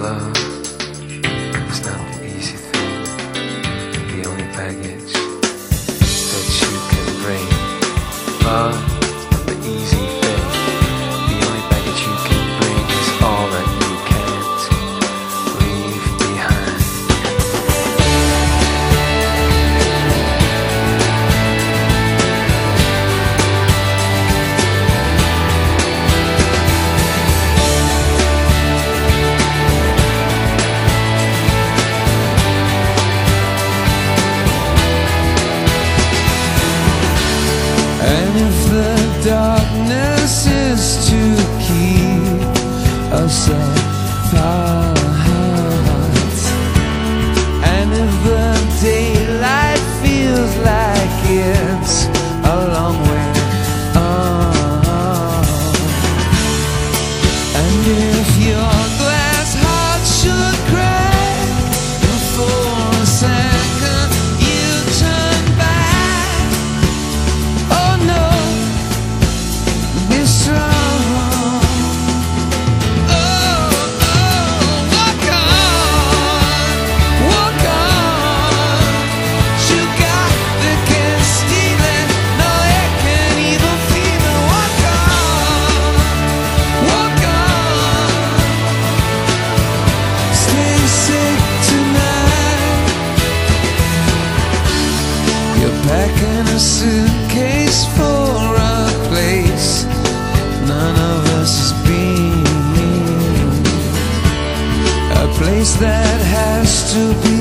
love is not the easy thing. The only baggage that you can bring. Love, not the easy thing. The only baggage you can bring is all that you can't leave behind. And if the darkness is to keep us apart, and if the daylight feels like it's a long way on, and if your glass heart should crack for a second, you turn back. Oh no, be strong. Oh, walk on, walk on. You got the can't steal it, no it can't even feel it. Walk on, walk on. Stay safe tonight. You're packing a suitcase for a place none of us has been, a place that has to be